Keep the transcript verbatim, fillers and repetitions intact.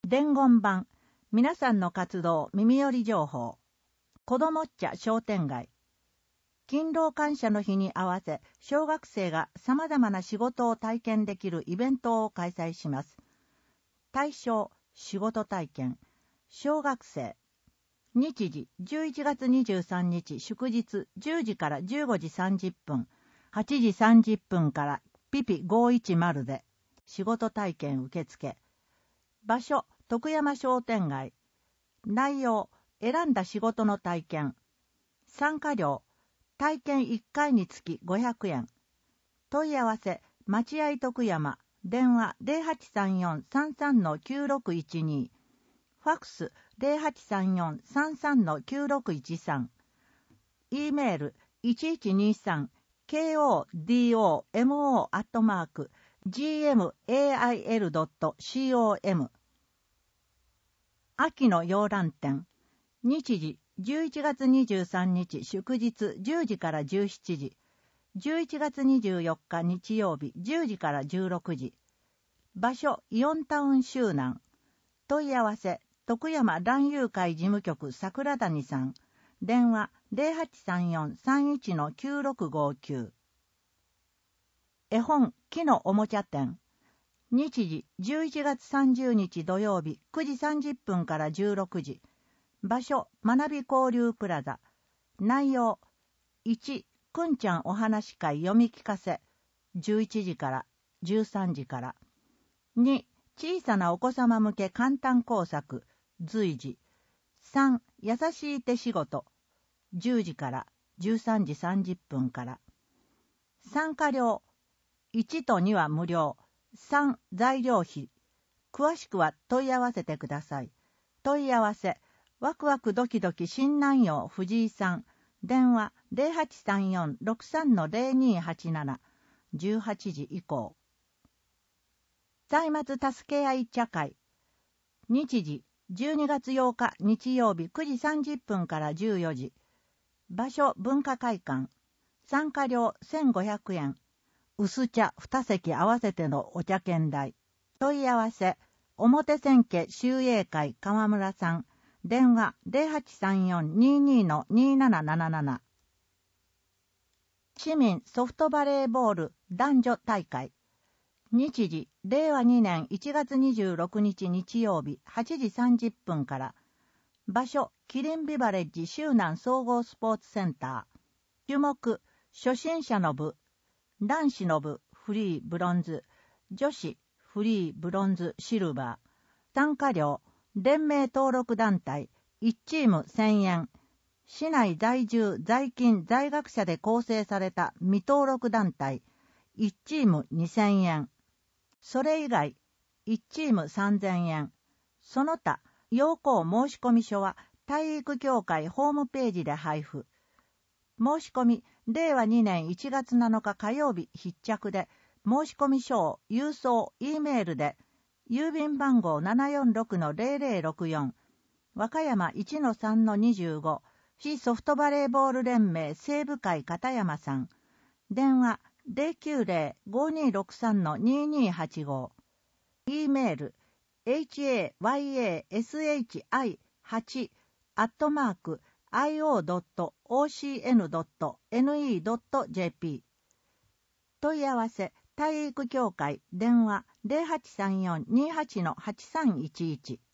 伝言版、皆さんの活動耳寄り情報、子どもっちゃ商店街。勤労感謝の日に合わせ、小学生が様々な仕事を体験できるイベントを開催します。対象、仕事体験、小学生。日時、じゅういちがつにじゅうさんにち祝日じゅうじからじゅうごじさんじゅっぷん、はちじさんじゅっぷんからピピごひゃくじゅうで仕事体験受付。場所、徳山商店街。内容、選んだ仕事の体験。参加料、体験いっかいにつきごひゃくえん。問い合わせ、待合徳山、電話 ゼロはちさんよん さんさん きゅうろくいちに、ファックス ゼロはちさんよん さんさん きゅうろくいちさん、E メールいちいちにさん ケーオーディーオーエムオー アットマーク ジーエムエーアイエル ドット コム。秋の洋蘭展。日時、じゅういちがつにじゅうさんにち祝日じゅうじからじゅうしちじ。じゅういちがつにじゅうよっか日曜日じゅうじからじゅうろくじ。場所、イオンタウン周南。問い合わせ、徳山蘭友会事務局桜谷さん。電話 ゼロはちさんよん さんいち きゅうろくごきゅう。絵本、木のおもちゃ展。日時、じゅういちがつさんじゅうにち土曜日くじさんじゅっぷんからじゅうろくじ。場所、学び交流プラザ。内容、いち、くんちゃんお話会読み聞かせ。じゅういちじからじゅうさんじから。に、小さなお子様向け簡単工作。随時。さん、優しい手仕事。じゅうじからじゅうさんじさんじゅっぷんから。参加料、いちとには無料。さん、材料費。詳しくは問い合わせてください。問い合わせ、ワクワクドキドキ新南陽藤井さん。電話 ゼロはちさんよん ろくさん ゼロにはちなな。じゅうはちじ以降。歳末助け合い茶会。日時、じゅうにがつようか日曜日くじさんじゅっぷんからじゅうよじ。場所、文化会館。参加料せんごひゃくえん。薄茶にせき合わせてのお茶券代。問い合わせ、表千家周英会川村さん。電話 ゼロはちさんよん にーにー にーなななななな。市民ソフトバレーボール男女大会。日時、れいわにねんいちがつにじゅうろくにち日曜日はちじさんじゅっぷんから。場所、キリンビバレッジ周南総合スポーツセンター。注目、初心者の部。男子の部、フリー、ブロンズ。女子、フリー、ブロンズ、シルバー。参加料、連盟登録団体、いちチームせんえん。市内在住、在勤、在学者で構成された未登録団体、いちチームにせんえん。それ以外、いちチームさんぜんえん。その他、要項申込書は体育協会ホームページで配布。申し込み、れいわにねんいちがつなのか火曜日必着で、申込書を郵送、E メールで、郵便番号 ななよんろくのゼロゼロろくよん、和歌山 いちのさんのにじゅうご、市ソフトバレーボール連盟西部会片山さん。電話 ゼロきゅうゼロ ごにーろくさんのにーにーはちご。E メール エイチエーワイエーエスエイチアイはち アットマーク アイオードットオーシーエヌドットエヌイードットジェーピー。問い合わせ、体育協会電話 ゼロはちさんよん にーはちのはちさんいちいち。